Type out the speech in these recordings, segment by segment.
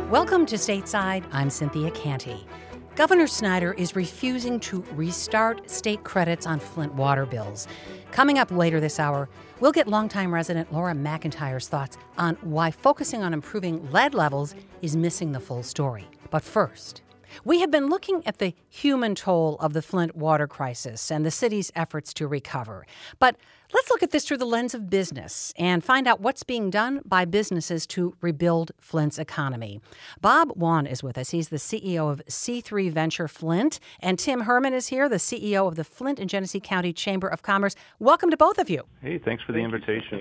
Welcome to Stateside. I'm Cynthia Canty. Governor Snyder is refusing to restart state credits on Flint water bills. Coming up later this hour, we'll get longtime resident Laura McIntyre's thoughts on why focusing on improving lead levels is missing the full story. But first, we have been looking at the human toll of the Flint water crisis and the city's efforts to recover. But let's look at this through the lens of business and find out what's being done by businesses to rebuild Flint's economy. Bob Wan is with us. He's the CEO of C3 Venture Flint. And Tim Herman is here, the CEO of the Flint and Genesee County Chamber of Commerce. Welcome to both of you. Hey, thanks for the invitation.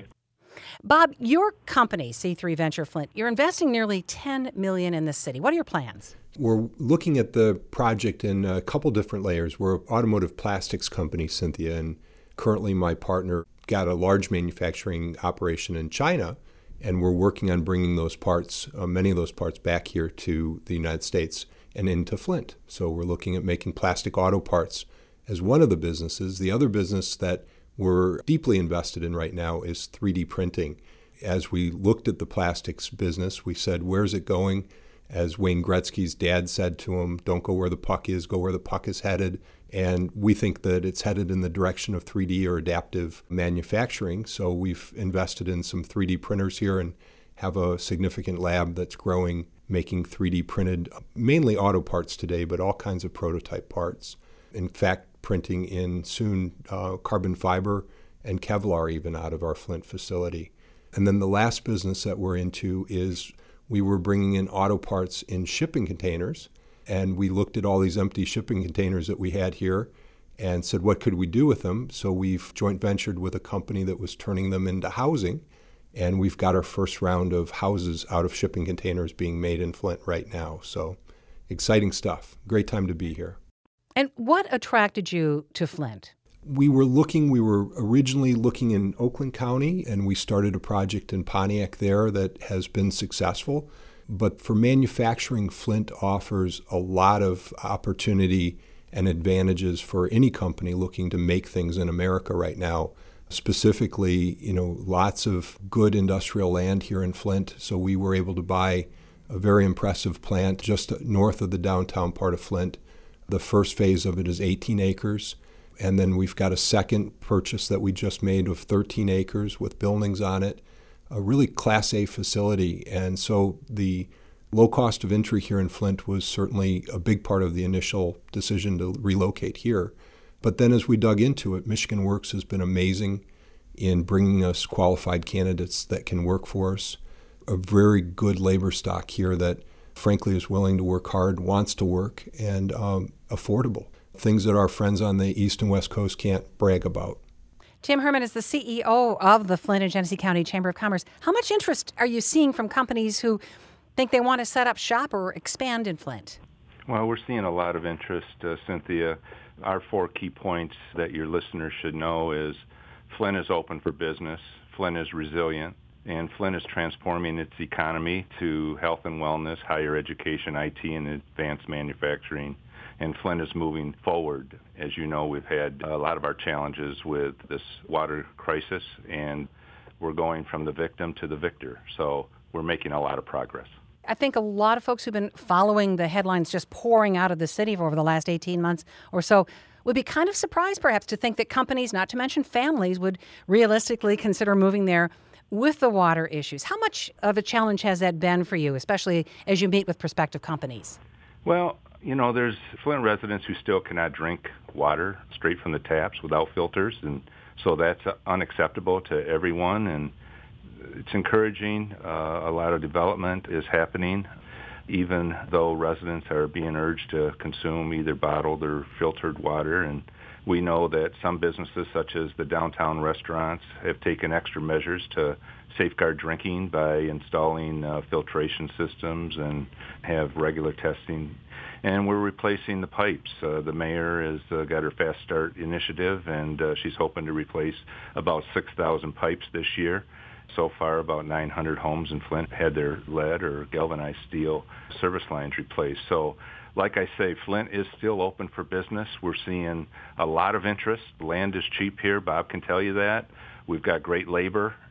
Bob, your company, C3 Venture Flint, you're investing nearly $10 million in the city. What are your plans? We're looking at the project in a couple different layers. We're an automotive plastics company, Cynthia, and currently my partner got a large manufacturing operation in China, and we're working on bringing those parts, many of those parts, back here to the United States and into Flint. So we're looking at making plastic auto parts as one of the businesses. The other business that we're deeply invested in right now is 3D printing. As we looked at the plastics business, we said, where's it going? As Wayne Gretzky's dad said to him, don't go where the puck is, go where the puck is headed. And we think that it's headed in the direction of 3D or adaptive manufacturing. So we've invested in some 3D printers here and have a significant lab that's growing, making 3D printed, mainly auto parts today, but all kinds of prototype parts. In fact, printing in soon carbon fiber and Kevlar even out of our Flint facility. And then the last business that we're into is we were bringing in auto parts in shipping containers, and we looked at all these empty shipping containers that we had here and said, what could we do with them? So we've joint ventured with a company that was turning them into housing, and we've got our first round of houses out of shipping containers being made in Flint right now. So exciting stuff. Great time to be here. And what attracted you to Flint? We were originally looking in Oakland County, and we started a project in Pontiac there that has been successful. But for manufacturing, Flint offers a lot of opportunity and advantages for any company looking to make things in America right now. Specifically, lots of good industrial land here in Flint. So we were able to buy a very impressive plant just north of the downtown part of Flint. The first phase of it is 18 acres. And then we've got a second purchase that we just made of 13 acres with buildings on it, a really Class A facility. And so the low cost of entry here in Flint was certainly a big part of the initial decision to relocate here. But then as we dug into it, Michigan Works has been amazing in bringing us qualified candidates that can work for us, a very good labor stock here that frankly is willing to work hard, wants to work, and affordable. Things that our friends on the East and West Coast can't brag about. Tim Herman is the CEO of the Flint and Genesee County Chamber of Commerce. How much interest are you seeing from companies who think they want to set up shop or expand in Flint? Well, we're seeing a lot of interest, Cynthia. Our 4 key points that your listeners should know is Flint is open for business, Flint is resilient, and Flint is transforming its economy to health and wellness, higher education, IT, and advanced manufacturing. And Flint is moving forward. As you know, we've had a lot of our challenges with this water crisis, and we're going from the victim to the victor. So we're making a lot of progress. I think a lot of folks who've been following the headlines just pouring out of the city over the last 18 months or so would be kind of surprised perhaps to think that companies, not to mention families, would realistically consider moving there with the water issues. How much of a challenge has that been for you, especially as you meet with prospective companies? Well, there's Flint residents who still cannot drink water straight from the taps without filters, and so that's unacceptable to everyone, and it's encouraging. A lot of development is happening, even though residents are being urged to consume either bottled or filtered water, and we know that some businesses, such as the downtown restaurants, have taken extra measures to safeguard drinking by installing filtration systems and have regular testing. And we're replacing the pipes. The mayor has got her Fast Start initiative, and she's hoping to replace about 6,000 pipes this year. So far, about 900 homes in Flint had their lead or galvanized steel service lines replaced. So, like I say, Flint is still open for business. We're seeing a lot of interest. Land is cheap here. Bob can tell you that. We've got great labor.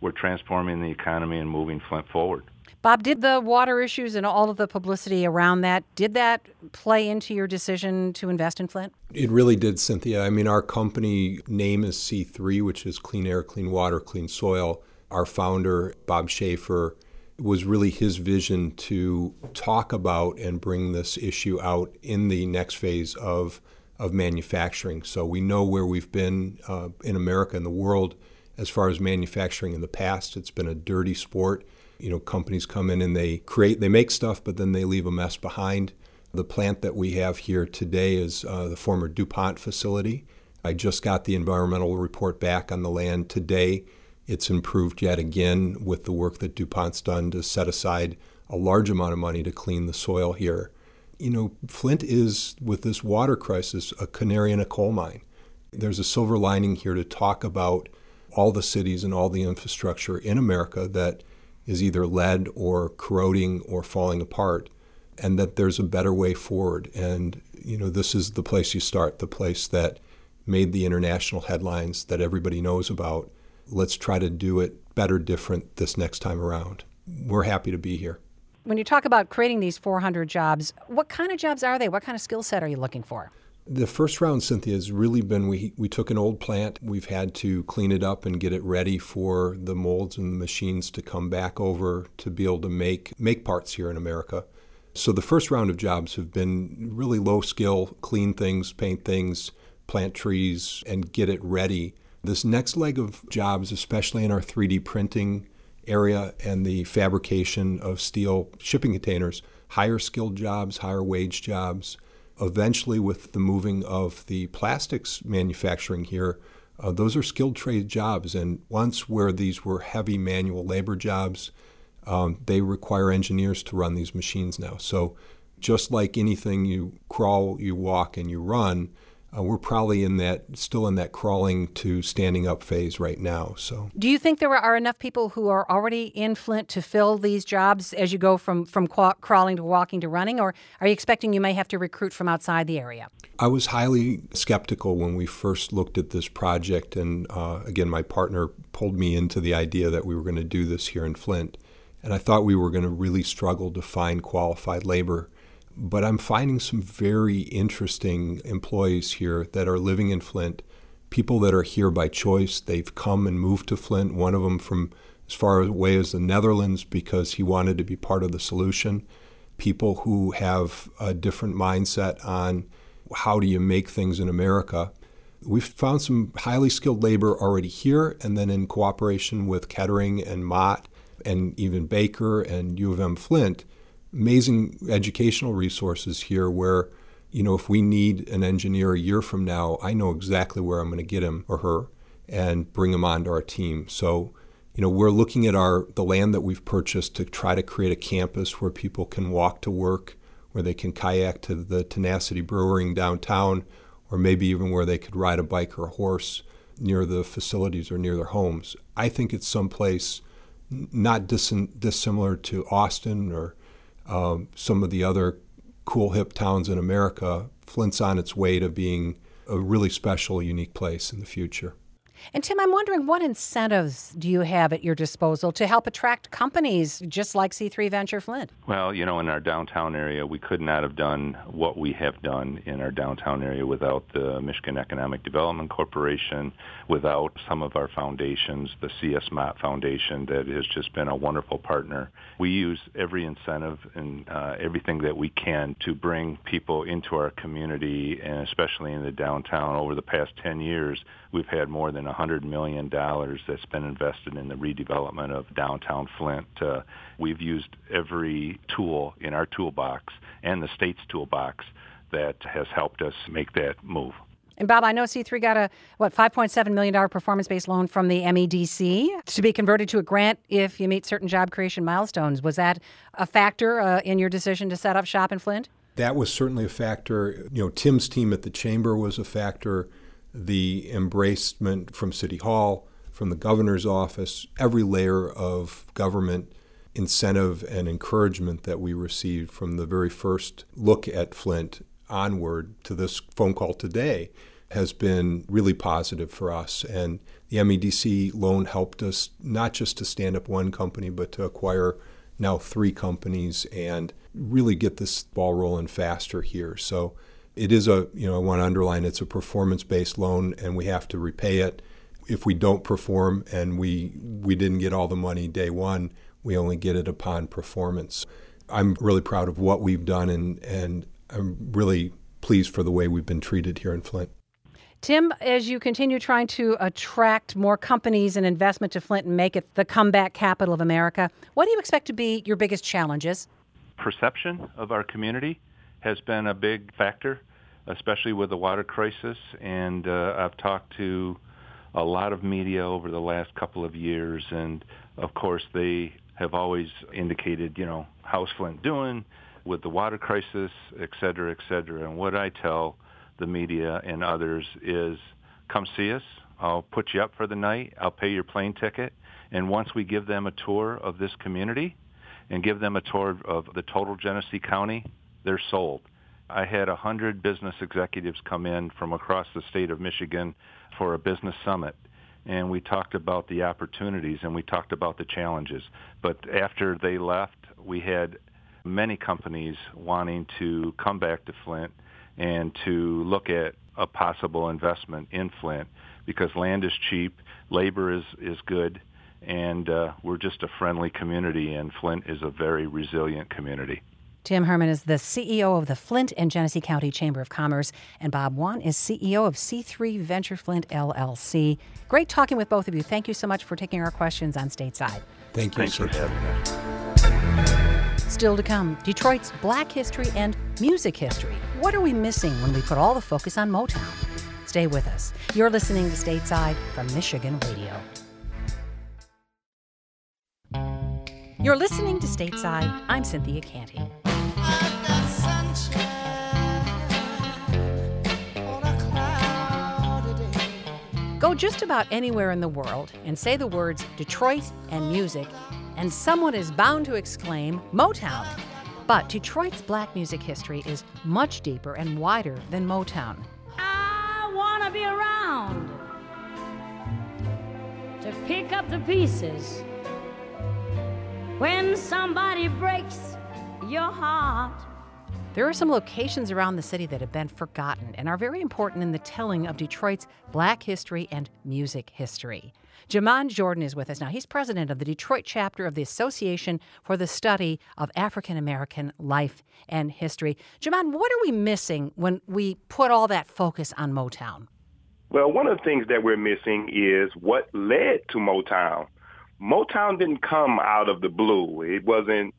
we're transforming the economy and moving Flint forward. Bob, did the water issues and all of the publicity around that, did that play into your decision to invest in Flint? It really did, Cynthia. I mean, our company name is C3, which is Clean Air, Clean Water, Clean Soil. Our founder, Bob Schaefer, was really his vision to talk about and bring this issue out in the next phase of manufacturing. So we know where we've been in America and the world as far as manufacturing in the past. It's been a dirty sport. You know, companies come in and they make stuff, but then they leave a mess behind. The plant that we have here today is the former DuPont facility. I just got the environmental report back on the land today. It's improved yet again with the work that DuPont's done to set aside a large amount of money to clean the soil here. You know, Flint is, with this water crisis, a canary in a coal mine. There's a silver lining here to talk about all the cities and all the infrastructure in America that is either lead or corroding or falling apart, and that there's a better way forward. And, you know, this is the place you start, the place that made the international headlines that everybody knows about. Let's try to do it better, different this next time around. We're happy to be here. When you talk about creating these 400 jobs, what kind of jobs are they? What kind of skill set are you looking for? The first round, Cynthia, has really been, we took an old plant. We've had to clean it up and get it ready for the molds and the machines to come back over to be able to make parts here in America. So the first round of jobs have been really low skill, clean things, paint things, plant trees, and get it ready. This next leg of jobs, especially in our 3D printing area and the fabrication of steel shipping containers, higher skilled jobs, higher wage jobs. Eventually, with the moving of the plastics manufacturing here, those are skilled trade jobs. And once where these were heavy manual labor jobs, they require engineers to run these machines now. So just like anything, you crawl, you walk, and you run, we're probably still in that crawling to standing up phase right now. So, do you think there are enough people who are already in Flint to fill these jobs as you go from crawling to walking to running, or are you expecting you may have to recruit from outside the area? I was highly skeptical when we first looked at this project, and again, my partner pulled me into the idea that we were going to do this here in Flint, and I thought we were going to really struggle to find qualified labor. But I'm finding some very interesting employees here that are living in Flint, people that are here by choice. They've come and moved to Flint, one of them from as far away as the Netherlands because he wanted to be part of the solution. People who have a different mindset on how do you make things in America. We've found some highly skilled labor already here, and then in cooperation with Kettering and Mott and even Baker and U of M Flint, amazing educational resources here where, you know, if we need an engineer a year from now, I know exactly where I'm going to get him or her and bring them onto our team. So, you know, we're looking at the land that we've purchased to try to create a campus where people can walk to work, where they can kayak to the Tenacity Brewing downtown, or maybe even where they could ride a bike or a horse near the facilities or near their homes. I think it's someplace not dissimilar to Austin or some of the other cool, hip towns in America. Flint's on its way to being a really special, unique place in the future. And Tim, I'm wondering, what incentives do you have at your disposal to help attract companies just like C3 Venture Flint? Well, you know, in our downtown area, we could not have done what we have done in our downtown area without the Michigan Economic Development Corporation, without some of our foundations, the C.S. Mott Foundation that has just been a wonderful partner. We use every incentive and everything that we can to bring people into our community, and especially in the downtown. Over the past 10 years, we've had more than $100 million that's been invested in the redevelopment of downtown Flint. We've used every tool in our toolbox and the state's toolbox that has helped us make that move. And Bob, I know C3 got a, $5.7 million performance-based loan from the MEDC to be converted to a grant if you meet certain job creation milestones. Was that a factor in your decision to set up shop in Flint? That was certainly a factor. You know, Tim's team at the Chamber was a factor. The embracement from City Hall, from the governor's office, every layer of government incentive and encouragement that we received from the very first look at Flint onward to this phone call today has been really positive for us. And the MEDC loan helped us not just to stand up one company, but to acquire now 3 companies and really get this ball rolling faster here. So it is I want to underline, it's a performance-based loan, and we have to repay it. If we don't perform and we didn't get all the money day one, we only get it upon performance. I'm really proud of what we've done, and I'm really pleased for the way we've been treated here in Flint. Tim, as you continue trying to attract more companies and investment to Flint and make it the comeback capital of America, what do you expect to be your biggest challenges? Perception of our community has been a big factor, especially with the water crisis. And I've talked to a lot of media over the last couple of years, and of course they have always indicated, how's Flint doing with the water crisis, et cetera, et cetera. And what I tell the media and others is, come see us. I'll put you up for the night. I'll pay your plane ticket. And once we give them a tour of this community and give them a tour of the total Genesee County, they're sold. I had 100 business executives come in from across the state of Michigan for a business summit. And we talked about the opportunities and we talked about the challenges. But after they left, we had many companies wanting to come back to Flint and to look at a possible investment in Flint, because land is cheap, labor is good, and we're just a friendly community, and Flint is a very resilient community. Tim Herman is the CEO of the Flint and Genesee County Chamber of Commerce, and Bob Wan is CEO of C3 Venture Flint, LLC. Great talking with both of you. Thank you so much for taking our questions on Stateside. Thank you, Thanks for having us. Still to come, Detroit's Black history and music history. What are we missing when we put all the focus on Motown? Stay with us. You're listening to Stateside from Michigan Radio. You're listening to Stateside. I'm Cynthia Canty. Go just about anywhere in the world and say the words Detroit and music, and someone is bound to exclaim Motown. But Detroit's black music history is much deeper and wider than Motown. I want to be around to pick up the pieces when somebody breaks your heart. There are some locations around the city that have been forgotten and are very important in the telling of Detroit's black history and music history. Jaman Jordan is with us now. He's president of the Detroit chapter of the Association for the Study of African American Life and History. Jaman, what are we missing when we put all that focus on Motown? Well, one of the things that we're missing is what led to Motown. Motown didn't come out of the blue. It wasn't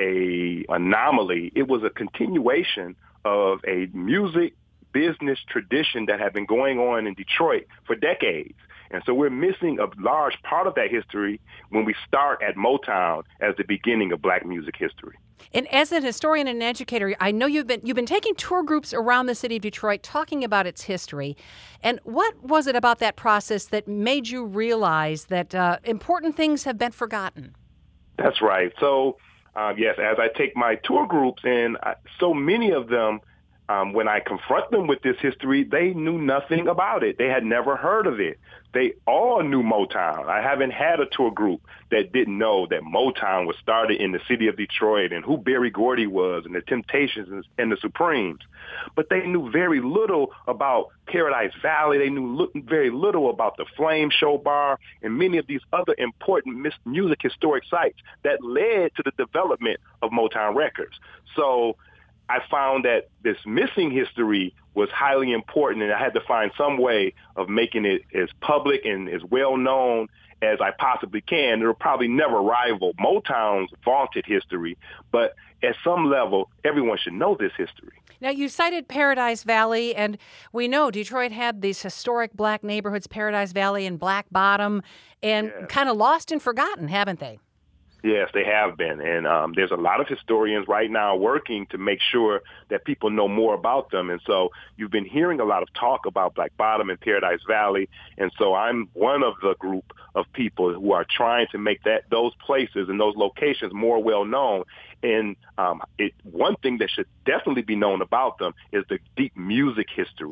an anomaly. It was a continuation of a music business tradition that had been going on in Detroit for decades. And so we're missing a large part of that history when we start at Motown as the beginning of black music history. And as an historian and an educator, I know you've been taking tour groups around the city of Detroit talking about its history. And what was it about that process that made you realize that important things have been forgotten? That's right. So, yes, as I take my tour groups in, so many of them, when I confront them with this history, they knew nothing about it. They had never heard of it. They all knew Motown. I haven't had a tour group that didn't know that Motown was started in the city of Detroit and who Berry Gordy was and the Temptations and the Supremes. But they knew very little about Paradise Valley. They knew very little about the Flame Show Bar and many of these other important music historic sites that led to the development of Motown Records. So I found that this missing history was highly important, and I had to find some way of making it as public and as well known as I possibly can. It'll probably never rival Motown's vaunted history, but at some level, everyone should know this history. Now, you cited Paradise Valley, and we know Detroit had these historic black neighborhoods, Paradise Valley and Black Bottom, and kind of lost and forgotten, haven't they? Yes, they have been. And there's a lot of historians right now working to make sure that people know more about them. And so you've been hearing a lot of talk about Black Bottom and Paradise Valley. And so I'm one of the group of people who are trying to make those places and those locations more well known. And one thing that should definitely be known about them is the deep music history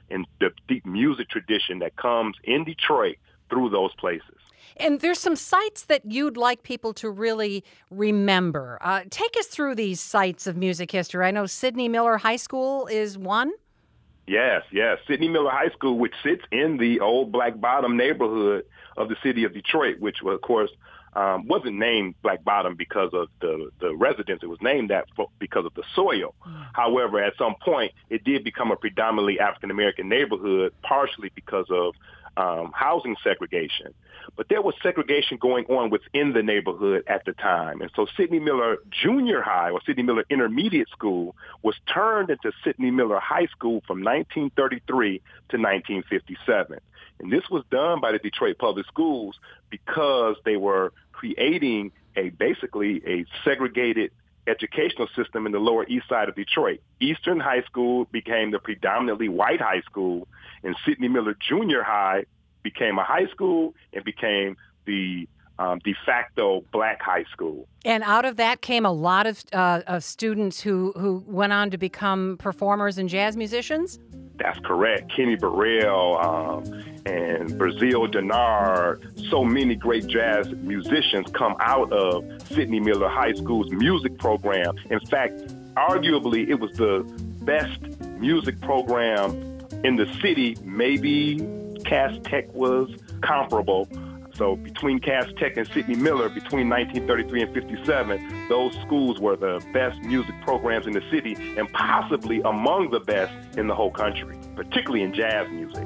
and the deep music tradition that comes in Detroit through those places. And there's some sites that you'd like people to really remember. Take us through these sites of music history. I know Sidney Miller High School is one. Yes. Sidney Miller High School, which sits in the old Black Bottom neighborhood of the city of Detroit, which, of course, wasn't named Black Bottom because of the residents. It was named that because of the soil. However, at some point, it did become a predominantly African-American neighborhood, partially because of housing segregation. But there was segregation going on within the neighborhood at the time. And so Sidney Miller Junior High, or Sidney Miller Intermediate School, was turned into Sidney Miller High School from 1933 to 1957. And this was done by the Detroit Public Schools because they were creating basically a segregated educational system in the Lower East Side of Detroit. Eastern High School became the predominantly white high school, and Sidney Miller Junior High became a high school and became the de facto black high school. And out of that came a lot of students who went on to become performers and jazz musicians? That's correct. Kenny Burrell and Brazil Denard, so many great jazz musicians come out of Sidney Miller High School's music program. In fact, arguably, it was the best music program in the city. Maybe Cass Tech was comparable. So between Cass Tech and Sidney Miller, between 1933 and 57, those schools were the best music programs in the city and possibly among the best in the whole country, particularly in jazz music.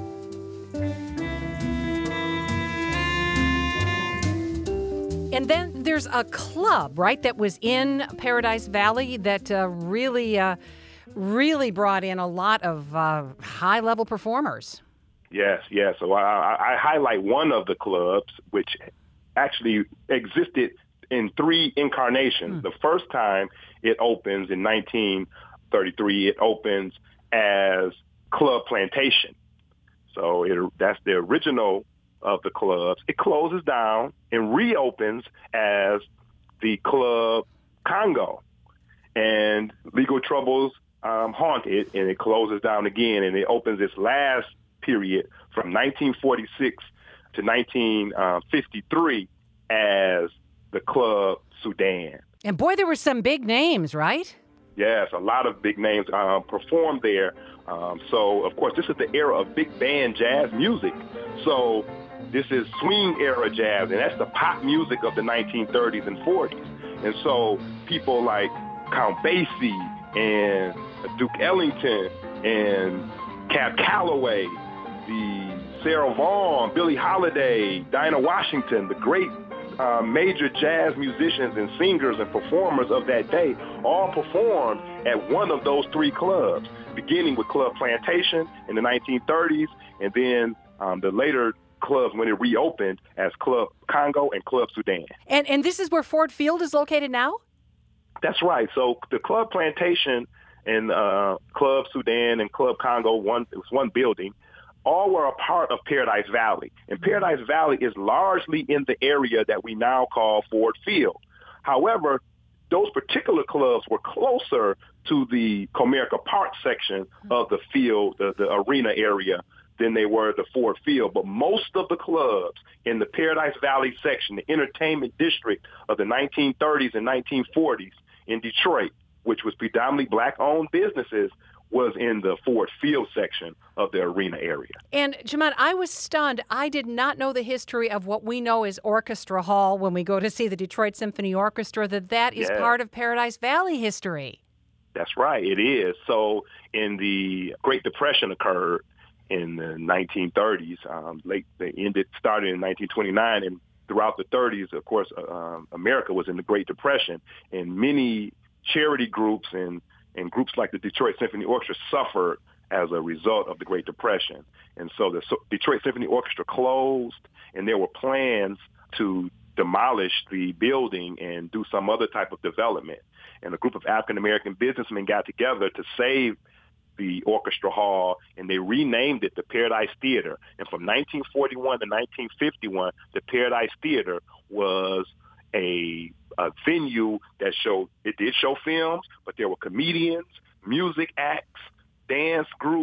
And then there's a club, right, that was in Paradise Valley that really brought in a lot of high-level performers. Yes. So I highlight one of the clubs, which actually existed in 3 incarnations. The first time it opens in 1933, it opens as Club Plantation. So that's the original of the clubs. It closes down and reopens as the Club Congo. And legal troubles haunt it, and it closes down again, and it opens its last period from 1946 to 1953 as the Club Sudan. And boy, there were some big names, right? Yes, a lot of big names performed there. So, of course, this is the era of big band jazz music. So this is swing era jazz, and that's the pop music of the 1930s and 40s. And so people like Count Basie and Duke Ellington and Cab Calloway, the Sarah Vaughan, Billie Holiday, Dinah Washington, the great major jazz musicians and singers and performers of that day all performed at one of those 3 clubs, beginning with Club Plantation in the 1930s, and then the later clubs when it reopened as Club Congo and Club Sudan. And this is where Ford Field is located now? That's right. So the Club Plantation and Club Sudan and Club Congo, it was one building, all were a part of Paradise Valley. And Paradise Valley is largely in the area that we now call Ford Field. However, those particular clubs were closer to the Comerica Park section of the field, the arena area, than they were the Ford Field. But most of the clubs in the Paradise Valley section, the entertainment district of the 1930s and 1940s in Detroit, which was predominantly black-owned businesses, was in the Ford Field section of the arena area. And, Jahmad, I was stunned. I did not know the history of what we know as Orchestra Hall when we go to see the Detroit Symphony Orchestra, that is part of Paradise Valley history. That's right, it is. So in the Great Depression occurred in the 1930s. Started in 1929, and throughout the 30s, of course, America was in the Great Depression, and many charity groups and groups like the Detroit Symphony Orchestra suffered as a result of the Great Depression. And so the Detroit Symphony Orchestra closed, and there were plans to demolish the building and do some other type of development. And a group of African-American businessmen got together to save the Orchestra Hall, and they renamed it the Paradise Theater. And from 1941 to 1951, the Paradise Theater was a venue that did show films, but there were comedians, music acts, dance groups,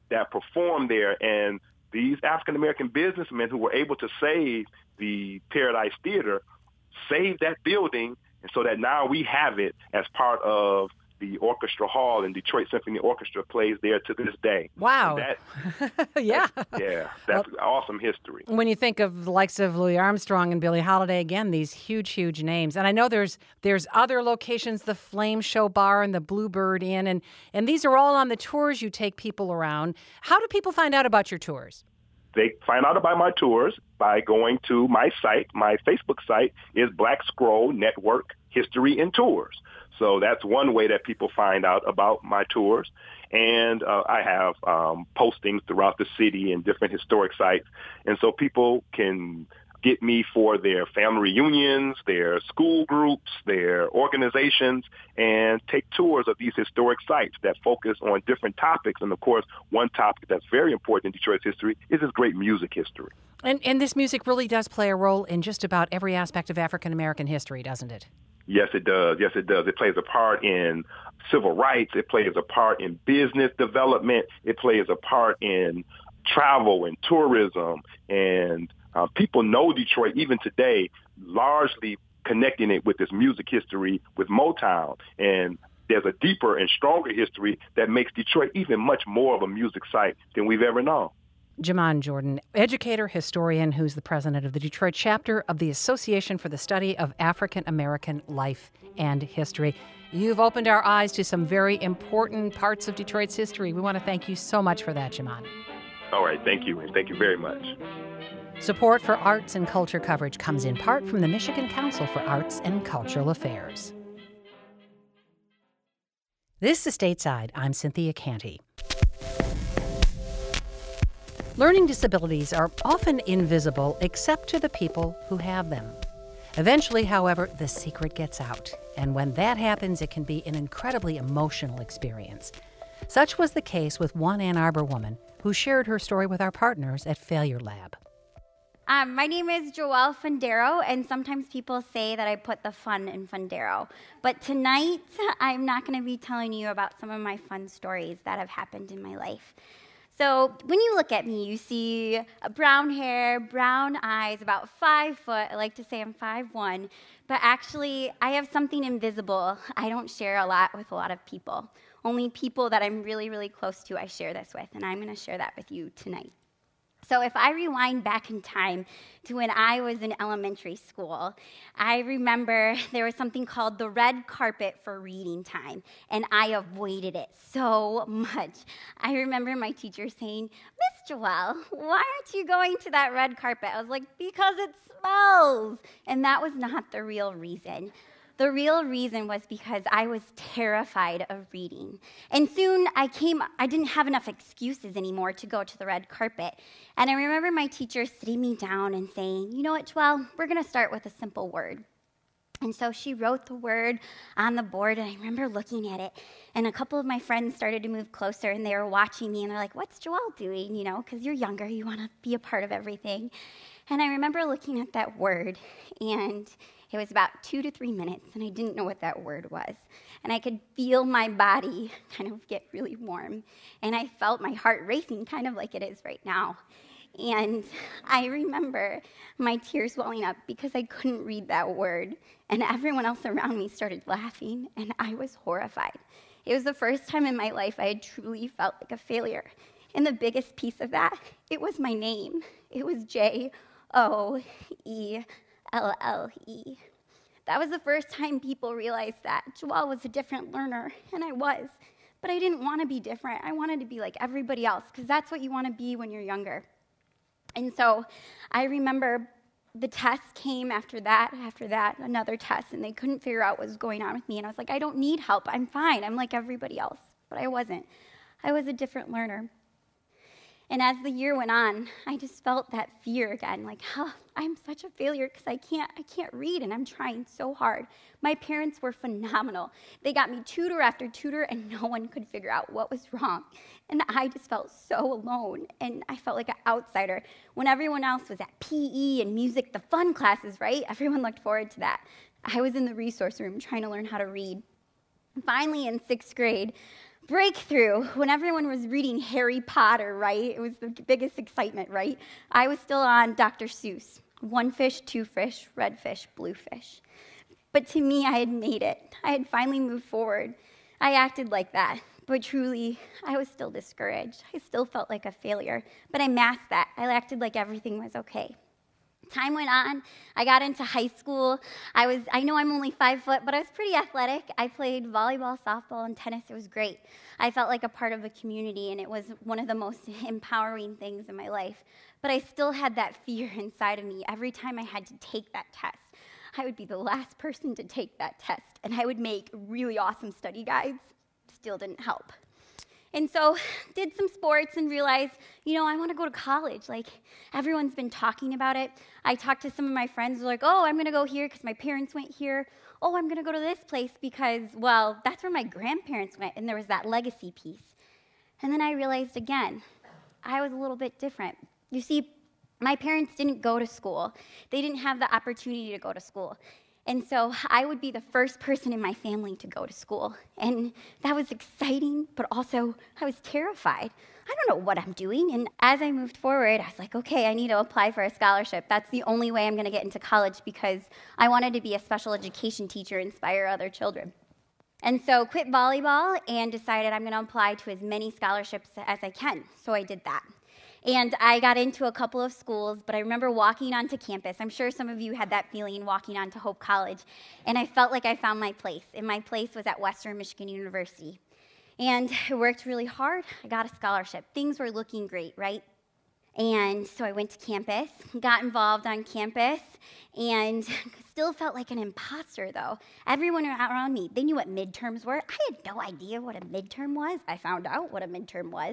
that performed there. And these African-American businessmen who were able to save the Paradise Theater saved that building, and so that now we have it as part of the orchestra hall, and Detroit Symphony Orchestra plays there to this day. Wow. Yeah. That's awesome history. When you think of the likes of Louis Armstrong and Billie Holiday, again, these huge, huge names. And I know there's other locations, the Flame Show Bar and the Bluebird Inn, and these are all on the tours you take people around. How do people find out about your tours? They find out about my tours by going to my site. My Facebook site is Black Scroll Network History and Tours. So that's one way that people find out about my tours. And I have postings throughout the city and different historic sites. And so people can get me for their family reunions, their school groups, their organizations, and take tours of these historic sites that focus on different topics. And, of course, one topic that's very important in Detroit's history is its great music history. And this music really does play a role in just about every aspect of African-American history, doesn't it? Yes, it does. Yes, it does. It plays a part in civil rights. It plays a part in business development. It plays a part in travel and tourism. And people know Detroit even today, largely connecting it with this music history with Motown. And there's a deeper and stronger history that makes Detroit even much more of a music site than we've ever known. Juman Jordan, educator, historian, who's the president of the Detroit chapter of the Association for the Study of African American Life and History. You've opened our eyes to some very important parts of Detroit's history. We want to thank you so much for that, Juman. All right, thank you, and thank you very much. Support for arts and culture coverage comes in part from the Michigan Council for Arts and Cultural Affairs. This is Stateside. I'm Cynthia Canty. Learning disabilities are often invisible except to the people who have them. Eventually, however, the secret gets out. And when that happens, it can be an incredibly emotional experience. Such was the case with one Ann Arbor woman who shared her story with our partners at Failure Lab. My name is Joelle Fundero, and sometimes people say that I put the fun in Fundero. But tonight, I'm not going to be telling you about some of my fun stories that have happened in my life. So when you look at me, you see brown hair, brown eyes, about 5 foot. I like to say I'm 5'1", but actually I have something invisible I don't share a lot with a lot of people. Only people that I'm really, really close to I share this with, and I'm going to share that with you tonight. So if I rewind back in time to when I was in elementary school, I remember there was something called the red carpet for reading time, and I avoided it so much. I remember my teacher saying, "Miss Joelle, why aren't you going to that red carpet?" I was like, "Because it smells." And that was not the real reason. The real reason was because I was terrified of reading. And soon I didn't have enough excuses anymore to go to the red carpet. And I remember my teacher sitting me down and saying, "You know what, Joelle, we're going to start with a simple word." And so she wrote the word on the board, and I remember looking at it. And a couple of my friends started to move closer, and they were watching me, and they're like, "What's Joelle doing? You know, because you're younger, you want to be a part of everything." And I remember looking at that word, and it was about 2 to 3 minutes, and I didn't know what that word was. And I could feel my body kind of get really warm, and I felt my heart racing, kind of like it is right now. And I remember my tears welling up because I couldn't read that word, and everyone else around me started laughing, and I was horrified. It was the first time in my life I had truly felt like a failure. And the biggest piece of that, it was my name. It was Joelle. That was the first time people realized that Joelle was a different learner, and I was. But I didn't want to be different. I wanted to be like everybody else, because that's what you want to be when you're younger. And so I remember the test came after that, another test, and they couldn't figure out what was going on with me. And I was like, "I don't need help. I'm fine. I'm like everybody else." But I wasn't. I was a different learner. And as the year went on, I just felt that fear again, like, I'm such a failure because I can't read, and I'm trying so hard. My parents were phenomenal. They got me tutor after tutor, and no one could figure out what was wrong. And I just felt so alone, and I felt like an outsider. When everyone else was at PE and music, the fun classes, right? Everyone looked forward to that. I was in the resource room trying to learn how to read. Finally, in 6th grade, breakthrough when everyone was reading Harry Potter, right? It was the biggest excitement, right? I was still on Dr. Seuss. 1 fish, 2 fish, red fish, blue fish. But to me, I had made it. I had finally moved forward. I acted like that, but truly, I was still discouraged. I still felt like a failure, but I masked that. I acted like everything was okay. Time went on. I got into high school. I know I'm only 5 foot, but I was pretty athletic. I played volleyball, softball, and tennis. It was great. I felt like a part of a community, and it was one of the most empowering things in my life. But I still had that fear inside of me. Every time I had to take that test, I would be the last person to take that test, and I would make really awesome study guides. Still didn't help. And so did some sports and realized, I want to go to college. Like, everyone's been talking about it. I talked to some of my friends who were like, oh, I'm going to go here because my parents went here. Oh, I'm going to go to this place because, well, that's where my grandparents went, and there was that legacy piece. And then I realized again, I was a little bit different. You see, my parents didn't go to school. They didn't have the opportunity to go to school. And so I would be the first person in my family to go to school. And that was exciting, but also I was terrified. I don't know what I'm doing. And as I moved forward, I was like, okay, I need to apply for a scholarship. That's the only way I'm going to get into college because I wanted to be a special education teacher, inspire other children. And so quit volleyball and decided I'm going to apply to as many scholarships as I can. So I did that. And I got into a couple of schools, but I remember walking onto campus. I'm sure some of you had that feeling walking onto Hope College. And I felt like I found my place. And my place was at Western Michigan University. And I worked really hard. I got a scholarship. Things were looking great, right? And so I went to campus, got involved on campus, and still felt like an imposter, though. Everyone around me, they knew what midterms were. I had no idea what a midterm was. I found out what a midterm was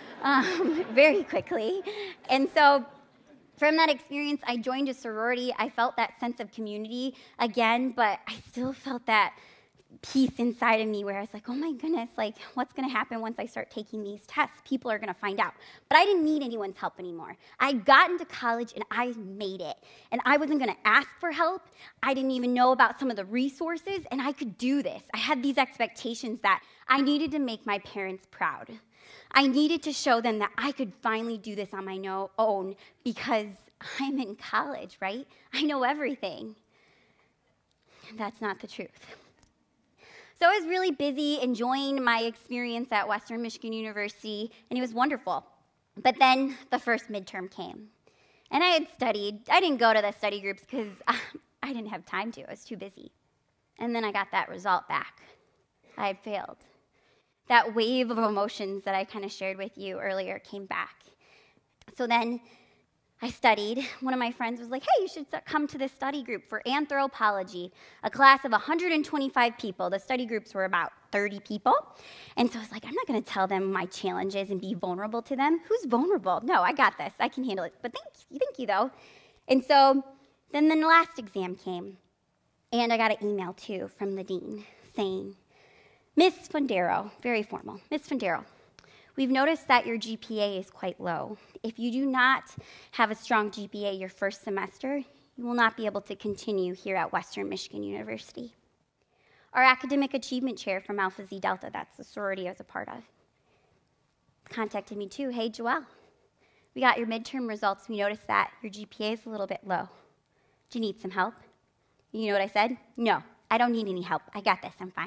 very quickly. And so from that experience, I joined a sorority. I felt that sense of community again, but I still felt that peace inside of me where I was like, oh my goodness, like what's going to happen once I start taking these tests? People are going to find out. But I didn't need anyone's help anymore. I'd gotten to college and I made it. And I wasn't going to ask for help. I didn't even know about some of the resources, and I could do this. I had these expectations that I needed to make my parents proud. I needed to show them that I could finally do this on my own because I'm in college, right? I know everything. That's not the truth. So I was really busy enjoying my experience at Western Michigan University, and it was wonderful. But then the first midterm came, and I had studied. I didn't go to the study groups because I didn't have time to. I was too busy. And then I got that result back. I had failed. That wave of emotions that I kind of shared with you earlier came back. So then I studied. One of my friends was like, hey, you should come to this study group for anthropology, a class of 125 people. The study groups were about 30 people. And so I was like, I'm not going to tell them my challenges and be vulnerable to them. Who's vulnerable? No, I got this. I can handle it. But thank you, though. And so then the last exam came, and I got an email, too, from the dean saying, Miss Fundaro, very formal, Miss Fundaro, we've noticed that your GPA is quite low. If you do not have a strong GPA your first semester, you will not be able to continue here at Western Michigan University. Our academic achievement chair from Alpha Xi Delta, that's the sorority I was a part of, contacted me too. Hey, Joelle, we got your midterm results. We noticed that your GPA is a little bit low. Do you need some help? You know what I said? No, I don't need any help. I got this. I'm fine.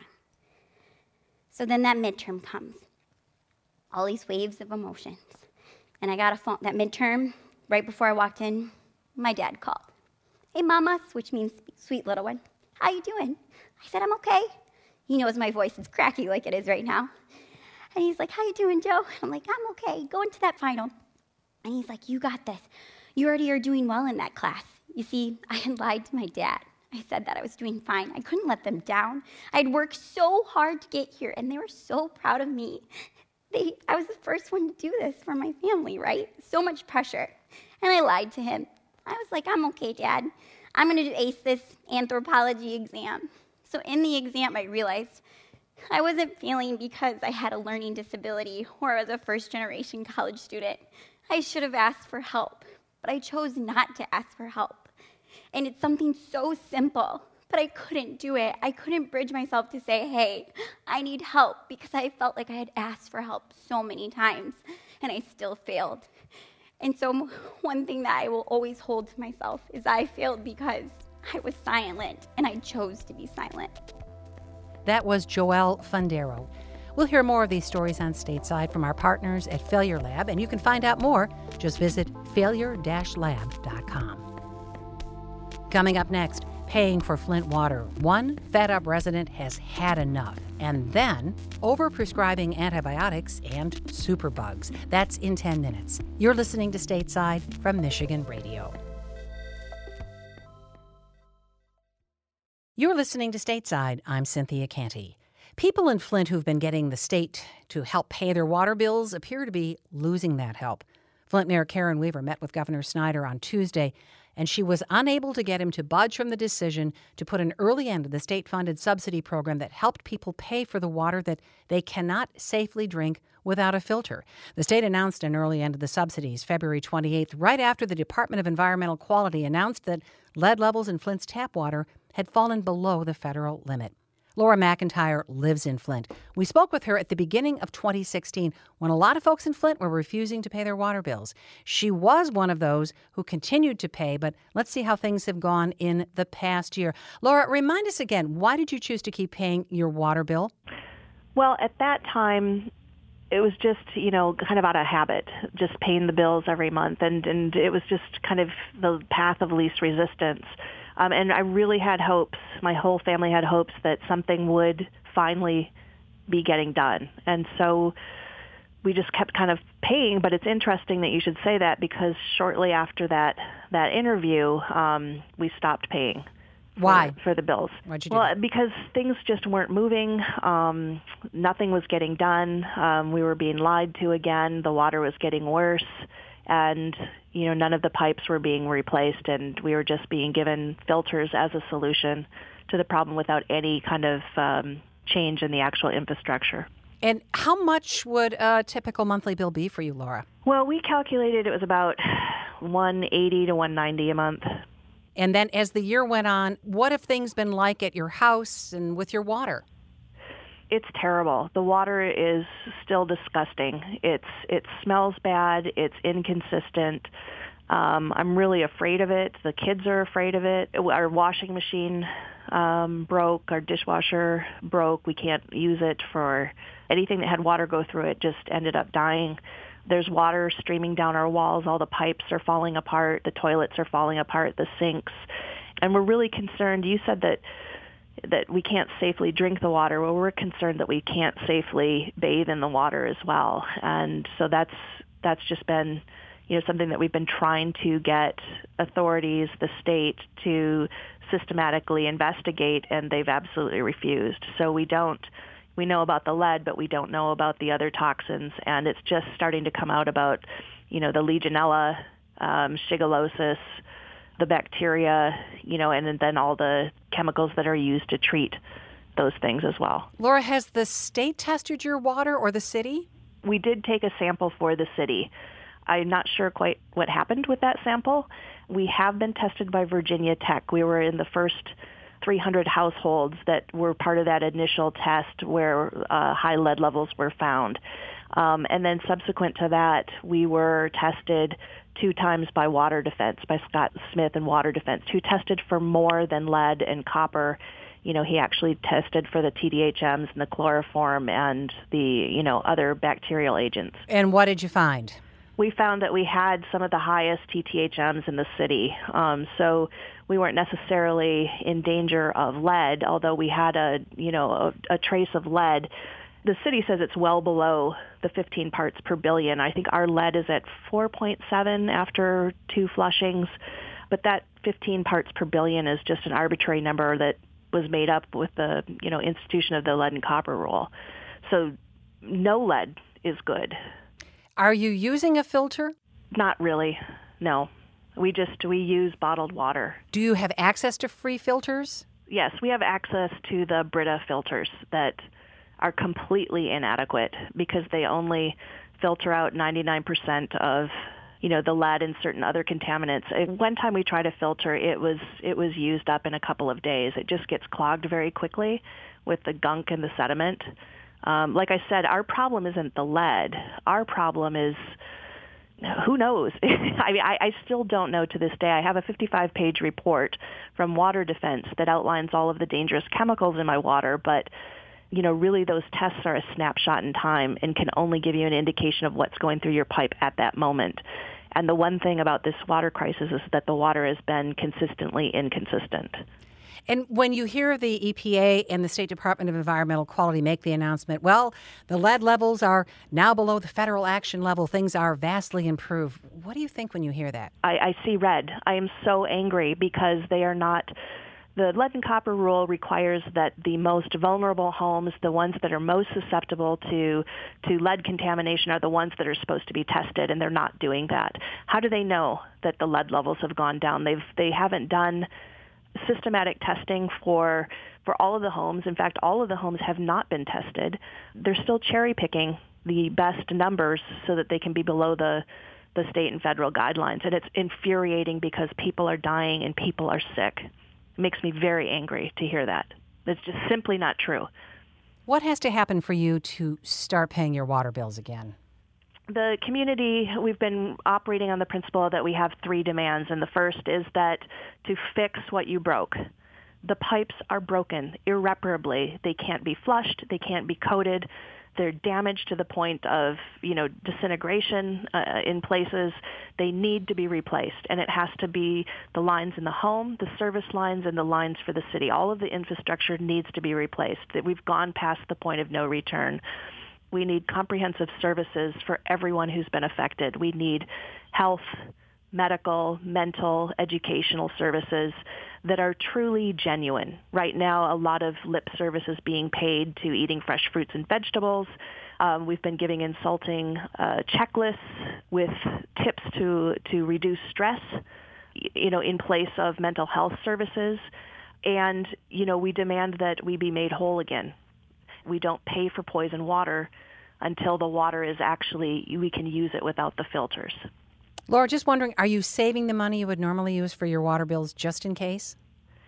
So then that midterm comes. All these waves of emotions. And I got a phone, that midterm, right before I walked in, my dad called. Hey, Mama, which means sweet little one. How you doing? I said, I'm okay. He knows my voice is cracky like it is right now. And he's like, how you doing, Joe? I'm like, I'm okay. Go into that final. And he's like, you got this. You already are doing well in that class. You see, I had lied to my dad. I said that I was doing fine. I couldn't let them down. I'd worked so hard to get here, and they were so proud of me. I was the first one to do this for my family, right? So much pressure. And I lied to him. I was like, I'm okay, Dad. I'm going to ace this anthropology exam. So in the exam, I realized I wasn't failing because I had a learning disability or as a first-generation college student. I should have asked for help, but I chose not to ask for help. And it's something so simple, but I couldn't do it. I couldn't bridge myself to say, hey, I need help, because I felt like I had asked for help so many times, and I still failed. And so one thing that I will always hold to myself is I failed because I was silent, and I chose to be silent. That was Joelle Fundaro. We'll hear more of these stories on Stateside from our partners at Failure Lab, and you can find out more. Just visit failure-lab.com. Coming up next, paying for Flint water. One fed-up resident has had enough. And then, overprescribing antibiotics and superbugs. That's in 10 minutes. You're listening to Stateside from Michigan Radio. You're listening to Stateside. I'm Cynthia Canty. People in Flint who've been getting the state to help pay their water bills appear to be losing that help. Flint Mayor Karen Weaver met with Governor Snyder on Tuesday, and she was unable to get him to budge from the decision to put an early end to the state-funded subsidy program that helped people pay for the water that they cannot safely drink without a filter. The state announced an early end to the subsidies February 28th, right after the Department of Environmental Quality announced that lead levels in Flint's tap water had fallen below the federal limit. Laura McIntyre lives in Flint. We spoke with her at the beginning of 2016 when a lot of folks in Flint were refusing to pay their water bills. She was one of those who continued to pay, but let's see how things have gone in the past year. Laura, remind us again, why did you choose to keep paying your water bill? Well, at that time, it was just, kind of out of habit, just paying the bills every month. And it was just kind of the path of least resistance. And I really had hopes, my whole family had hopes that something would finally be getting done. And so we just kept kind of paying, but it's interesting that you should say that because shortly after that interview, we stopped paying. Why? For the bills. Why'd you do Well, that? because things just weren't moving. Nothing was getting done. We were being lied to again. The water was getting worse. And, none of the pipes were being replaced, and we were just being given filters as a solution to the problem without any kind of change in the actual infrastructure. And how much would a typical monthly bill be for you, Laura? Well, we calculated it was about $180 to $190 a month. And then as the year went on, what have things been like at your house and with your water? It's terrible. The water is still disgusting. It smells bad. It's inconsistent. I'm really afraid of it. The kids are afraid of it. Our washing machine broke. Our dishwasher broke. We can't use it for anything that had water go through it. Just ended up dying. There's water streaming down our walls. All the pipes are falling apart. The toilets are falling apart. The sinks. And we're really concerned. You said that we can't safely drink the water. Well, we're concerned that we can't safely bathe in the water as well. And so that's just been, something that we've been trying to get authorities, the state, to systematically investigate, and they've absolutely refused. So we know about the lead, but we don't know about the other toxins, and it's just starting to come out about, the Legionella, shigellosis, the bacteria, and then all the chemicals that are used to treat those things as well. Laura, has the state tested your water or the city? We did take a sample for the city. I'm not sure quite what happened with that sample. We have been tested by Virginia Tech. We were in the first 300 households that were part of that initial test where high lead levels were found. And then subsequent to that, we were tested 2 times by Water Defense, by Scott Smith and Water Defense, who tested for more than lead and copper. He actually tested for the TDHMs and the chloroform and the, other bacterial agents. And what did you find? We found that we had some of the highest TTHMs in the city. So we weren't necessarily in danger of lead, although we had a trace of lead. The city says it's well below the 15 parts per billion. I think our lead is at 4.7 after 2 flushings, but that 15 parts per billion is just an arbitrary number that was made up with the, institution of the lead and copper rule. So no lead is good. Are you using a filter? Not really, no. We use bottled water. Do you have access to free filters? Yes, we have access to the Brita filters that are completely inadequate because they only filter out 99% of, the lead and certain other contaminants. And one time we tried a filter, it was used up in a couple of days. It just gets clogged very quickly with the gunk and the sediment. Like I said, our problem isn't the lead. Our problem is, who knows? I mean, I still don't know to this day. I have a 55-page report from Water Defense that outlines all of the dangerous chemicals in my water, but really those tests are a snapshot in time and can only give you an indication of what's going through your pipe at that moment. And the one thing about this water crisis is that the water has been consistently inconsistent. And when you hear the EPA and the State Department of Environmental Quality make the announcement, well, the lead levels are now below the federal action level, things are vastly improved. What do you think when you hear that? I see red. I am so angry because they are not. The lead and copper rule requires that the most vulnerable homes, the ones that are most susceptible to lead contamination, are the ones that are supposed to be tested, and they're not doing that. How do they know that the lead levels have gone down? They haven't done systematic testing for all of the homes. In fact, all of the homes have not been tested. They're still cherry picking the best numbers so that they can be below the state and federal guidelines. And it's infuriating because people are dying and people are sick. It makes me very angry to hear that. It's just simply not true. What has to happen for you to start paying your water bills again? The community, we've been operating on the principle that we have 3 demands, and the first is that to fix what you broke. The pipes are broken irreparably. They can't be flushed. They can't be coated. They're damaged to the point of, disintegration in places. They need to be replaced, and it has to be the lines in the home, the service lines, and the lines for the city. All of the infrastructure needs to be replaced. We've gone past the point of no return. We need comprehensive services for everyone who's been affected. We need health, medical, mental, educational services that are truly genuine. Right now, a lot of lip service is being paid to eating fresh fruits and vegetables. We've been giving insulting checklists with tips to reduce stress, in place of mental health services. And, we demand that we be made whole again. We don't pay for poison water until the water is we can use it without the filters. Laura, just wondering, are you saving the money you would normally use for your water bills just in case?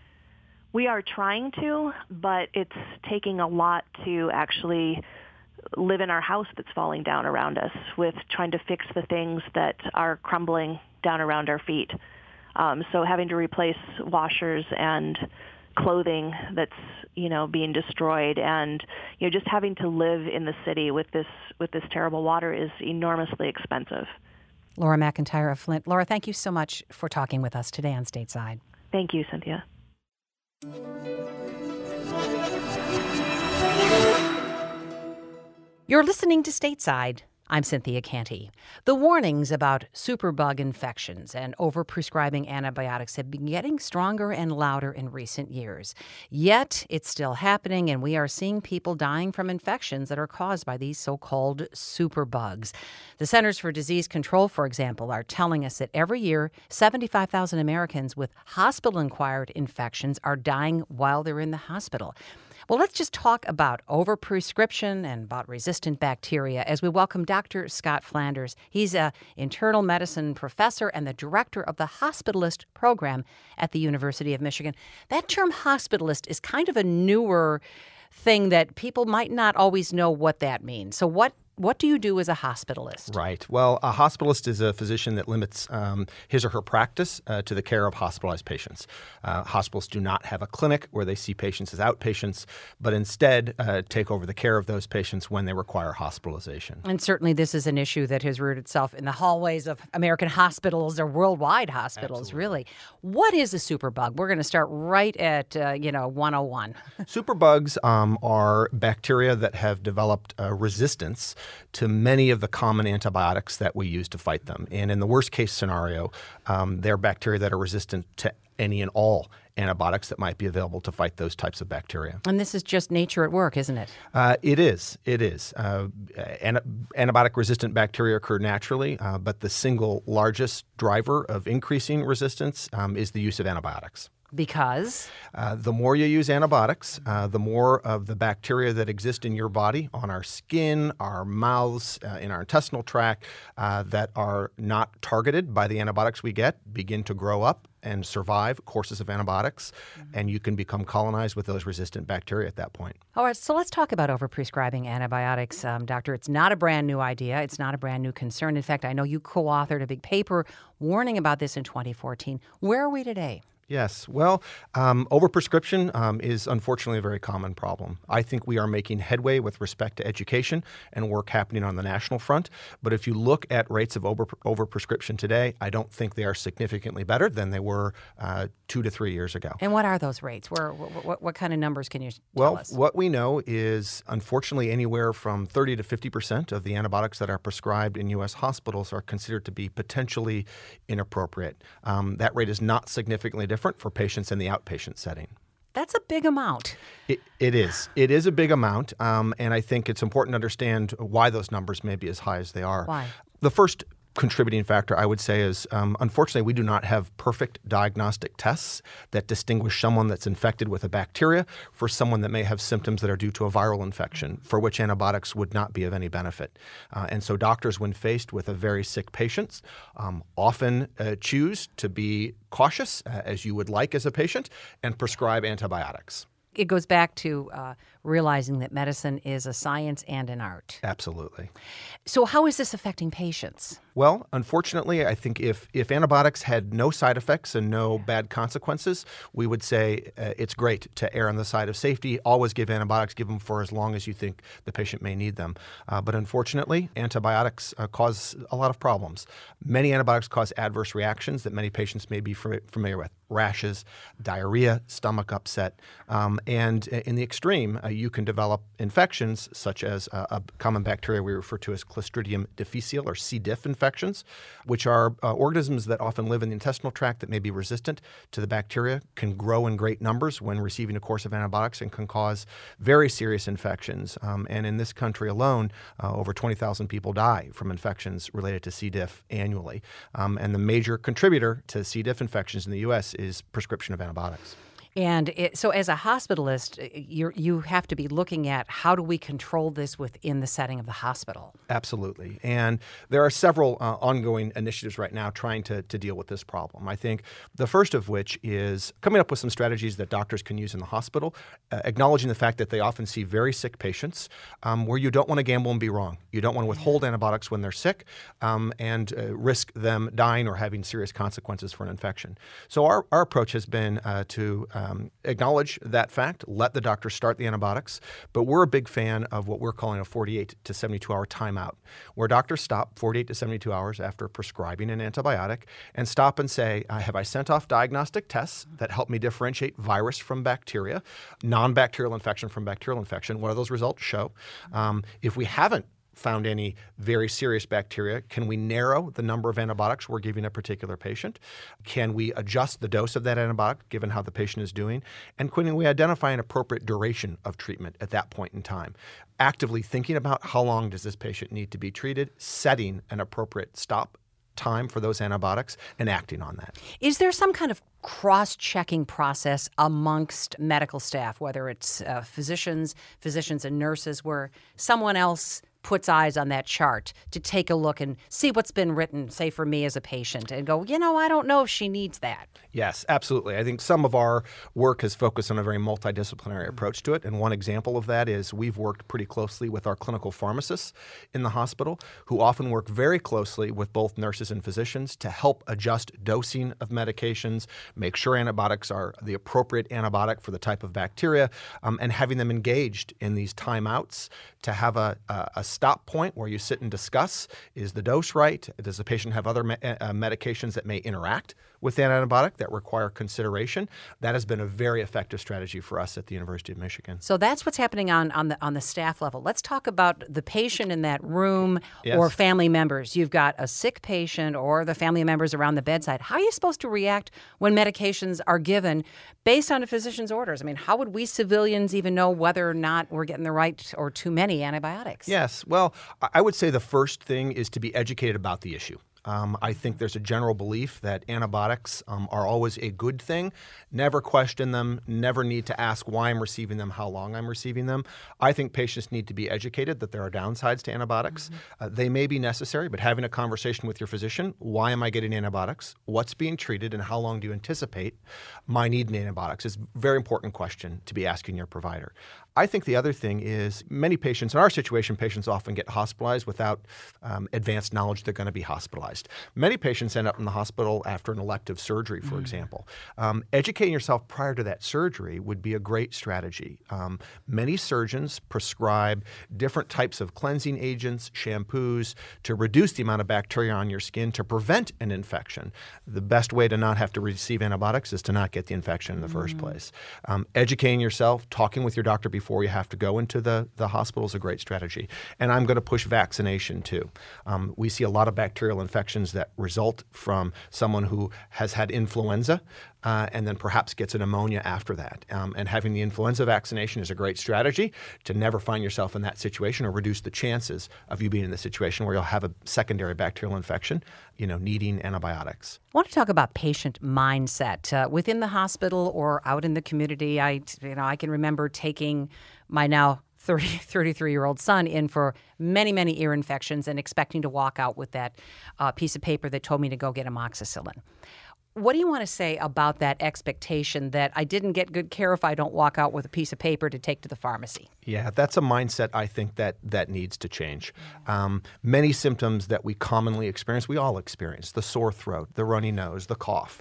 We are trying to, but it's taking a lot to actually live in our house that's falling down around us, with trying to fix the things that are crumbling down around our feet. So having to replace washers and clothing that's being destroyed, and just having to live in the city with this terrible water is enormously expensive. Laura McIntyre of Flint. Laura, thank you so much for talking with us today on Stateside. Thank you, Cynthia. You're listening to Stateside. I'm Cynthia Canty. The warnings about superbug infections and overprescribing antibiotics have been getting stronger and louder in recent years. Yet, it's still happening, and we are seeing people dying from infections that are caused by these so-called superbugs. The Centers for Disease Control, for example, are telling us that every year, 75,000 Americans with hospital-acquired infections are dying while they're in the hospital. Well, let's just talk about overprescription and about resistant bacteria as we welcome Dr. Scott Flanders. He's an internal medicine professor and the director of the hospitalist program at the University of Michigan. That term hospitalist is kind of a newer thing that people might not always know what that means. So what do you do as a hospitalist? Right. Well, a hospitalist is a physician that limits his or her practice to the care of hospitalized patients. Hospitals do not have a clinic where they see patients as outpatients, but instead take over the care of those patients when they require hospitalization. And certainly this is an issue that has reared itself in the hallways of American hospitals or worldwide hospitals, Absolutely. Really. What is a superbug? We're going to start right at 101. Superbugs are bacteria that have developed resistance to many of the common antibiotics that we use to fight them. And in the worst case scenario, they're bacteria that are resistant to any and all antibiotics that might be available to fight those types of bacteria. And this is just nature at work, isn't it? It is. Antibiotic-resistant bacteria occur naturally, but the single largest driver of increasing resistance is the use of antibiotics. Because? The more you use antibiotics, the more of the bacteria that exist in your body, on our skin, our mouths, in our intestinal tract, that are not targeted by the antibiotics we get, begin to grow up and survive courses of antibiotics, and you can become colonized with those resistant bacteria at that point. All right, so let's talk about overprescribing antibiotics, Doctor. It's not a brand new idea. It's not a brand new concern. In fact, I know you co-authored a big paper warning about this in 2014. Where are we today? Yes. Well, overprescription is unfortunately a very common problem. I think we are making headway with respect to education and work happening on the national front. But if you look at rates of overprescription today, I don't think they are significantly better than they were 2 to 3 years ago. And what are those rates? What kind of numbers can you tell us? Well, what we know is, unfortunately, anywhere from 30 to 50% of the antibiotics that are prescribed in U.S. hospitals are considered to be potentially inappropriate. That rate is not significantly different for patients in the outpatient setting. That's a big amount. It is. It is a big amount, and I think it's important to understand why those numbers may be as high as they are. Why? The first contributing factor, I would say, is unfortunately we do not have perfect diagnostic tests that distinguish someone that's infected with a bacteria for someone that may have symptoms that are due to a viral infection, for which antibiotics would not be of any benefit. And so doctors, when faced with a very sick patient, often choose to be cautious, as you would like as a patient, and prescribe antibiotics. It goes back to realizing that medicine is a science and an art. Absolutely. So how is this affecting patients? Well, unfortunately, I think if antibiotics had no side effects and no bad consequences, we would say it's great to err on the side of safety. Always give antibiotics, give them for as long as you think the patient may need them. But unfortunately, antibiotics cause a lot of problems. Many antibiotics cause adverse reactions that many patients may be familiar with: rashes, diarrhea, stomach upset. And in the extreme, you can develop infections such as a common bacteria we refer to as Clostridium difficile, or C. diff infections, which are organisms that often live in the intestinal tract that may be resistant to the bacteria, can grow in great numbers when receiving a course of antibiotics, and can cause very serious infections. And in this country alone, over 20,000 people die from infections related to C. diff annually. And the major contributor to C. diff infections in the U.S. is prescription of antibiotics. And so as a hospitalist, you have to be looking at how do we control this within the setting of the hospital? Absolutely. And there are several ongoing initiatives right now trying to deal with this problem. I think the first of which is coming up with some strategies that doctors can use in the hospital, acknowledging the fact that they often see very sick patients where you don't want to gamble and be wrong. You don't want to withhold antibiotics when they're sick and risk them dying or having serious consequences for an infection. So our approach has been to acknowledge that fact, let the doctor start the antibiotics, but we're a big fan of what we're calling a 48 to 72-hour timeout, where doctors stop 48 to 72 hours after prescribing an antibiotic and stop and say, have I sent off diagnostic tests that help me differentiate virus from bacteria, non-bacterial infection from bacterial infection? What do those results show? If we haven't found any very serious bacteria, can we narrow the number of antibiotics we're giving a particular patient? Can we adjust the dose of that antibiotic given how the patient is doing? And can we identify an appropriate duration of treatment at that point in time? Actively thinking about how long does this patient need to be treated, setting an appropriate stop time for those antibiotics, and acting on that. Is there some kind of cross-checking process amongst medical staff, whether it's physicians and nurses, where someone else puts eyes on that chart to take a look and see what's been written, say for me as a patient, and go, I don't know if she needs that? Yes, absolutely. I think some of our work has focused on a very multidisciplinary approach to it. And one example of that is we've worked pretty closely with our clinical pharmacists in the hospital, who often work very closely with both nurses and physicians to help adjust dosing of medications, make sure antibiotics are the appropriate antibiotic for the type of bacteria, and having them engaged in these timeouts to have a stop point where you sit and discuss, is the dose right? Does the patient have other medications that may interact with that antibiotic that require consideration? That has been a very effective strategy for us at the University of Michigan. So that's what's happening on the staff level. Let's talk about the patient in that room. Yes. Or family members. You've got a sick patient or the family members around the bedside. How are you supposed to react when medications are given based on a physician's orders? I mean, how would we civilians even know whether or not we're getting the right or too many antibiotics? Yes. Well, I would say the first thing is to be educated about the issue. I think there's a general belief that antibiotics are always a good thing. Never question them, never need to ask why I'm receiving them, how long I'm receiving them. I think patients need to be educated that there are downsides to antibiotics. They may be necessary, but having a conversation with your physician, why am I getting antibiotics? What's being treated, and how long do you anticipate my need in antibiotics is a very important question to be asking your provider. I think the other thing is many patients, in our situation, patients often get hospitalized without advanced knowledge they're going to be hospitalized. Many patients end up in the hospital after an elective surgery, for example. Educating yourself prior to that surgery would be a great strategy. Many surgeons prescribe different types of cleansing agents, shampoos, to reduce the amount of bacteria on your skin to prevent an infection. The best way to not have to receive antibiotics is to not get the infection in the first place. Educating yourself, talking with your doctor before you have to go into the hospital is a great strategy. And I'm going to push vaccination too. We see a lot of bacterial infections that result from someone who has had influenza and then perhaps gets a pneumonia after that. And having the influenza vaccination is a great strategy to never find yourself in that situation or reduce the chances of you being in the situation where you'll have a secondary bacterial infection, needing antibiotics. I want to talk about patient mindset. Within the hospital or out in the community, I can remember taking my now 33-year-old son in for many, many ear infections and expecting to walk out with that piece of paper that told me to go get amoxicillin. What do you want to say about that expectation that I didn't get good care if I don't walk out with a piece of paper to take to the pharmacy? Yeah, that's a mindset I think that needs to change. Many symptoms that we commonly experience, we all experience. The sore throat, the runny nose, the cough.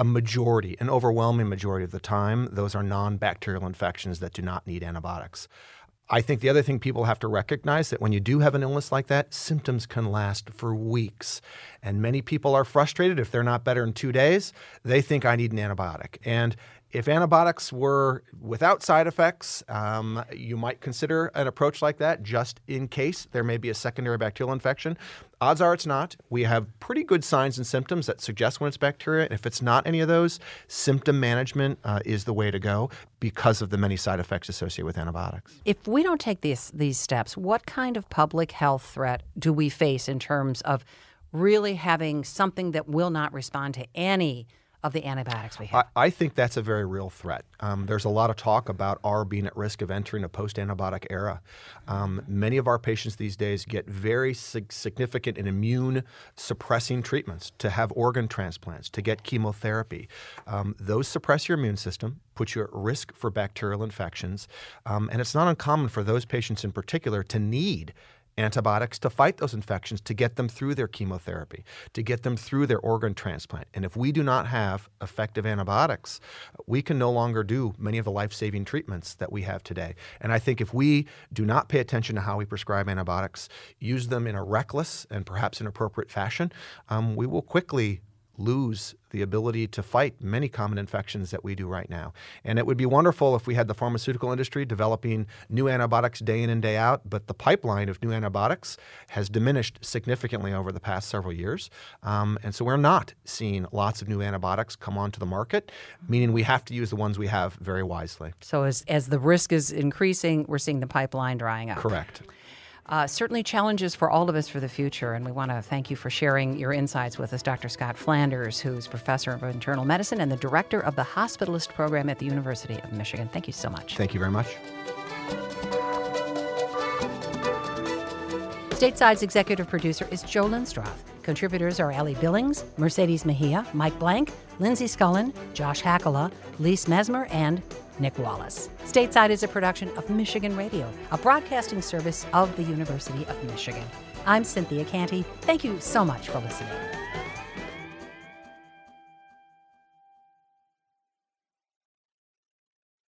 An overwhelming majority of the time, those are non-bacterial infections that do not need antibiotics. I think the other thing people have to recognize that when you do have an illness like that, symptoms can last for weeks. And many people are frustrated if they're not better in 2 days. They think I need an antibiotic. And if antibiotics were without side effects, you might consider an approach like that just in case there may be a secondary bacterial infection. Odds are it's not. We have pretty good signs and symptoms that suggest when it's bacteria. And if it's not any of those, symptom management is the way to go because of the many side effects associated with antibiotics. If we don't take these steps, what kind of public health threat do we face in terms of really having something that will not respond to any of the antibiotics we have? I think that's a very real threat. There's a lot of talk about our being at risk of entering a post-antibiotic era. Many of our patients these days get very significant and immune-suppressing treatments to have organ transplants, to get chemotherapy. Those suppress your immune system, put you at risk for bacterial infections, and it's not uncommon for those patients in particular to need antibiotics to fight those infections, to get them through their chemotherapy, to get them through their organ transplant. And if we do not have effective antibiotics, we can no longer do many of the life-saving treatments that we have today. And I think if we do not pay attention to how we prescribe antibiotics, use them in a reckless and perhaps inappropriate fashion, we will quickly lose the ability to fight many common infections that we do right now. And it would be wonderful if we had the pharmaceutical industry developing new antibiotics day in and day out, but the pipeline of new antibiotics has diminished significantly over the past several years. And so we're not seeing lots of new antibiotics come onto the market, meaning we have to use the ones we have very wisely. So as the risk is increasing, we're seeing the pipeline drying up. Correct. Certainly challenges for all of us for the future, and we want to thank you for sharing your insights with us, Dr. Scott Flanders, who's professor of internal medicine and the director of the hospitalist program at the University of Michigan. Thank you so much. Thank you very much. Stateside's executive producer is Joe Lindstroth. Contributors are Ellie Billings, Mercedes Mejia, Mike Blank, Lindsay Scullen, Josh Hackala, Lise Mesmer, and Nick Wallace. Stateside is a production of Michigan Radio, a broadcasting service of the University of Michigan. I'm Cynthia Canty. Thank you so much for listening.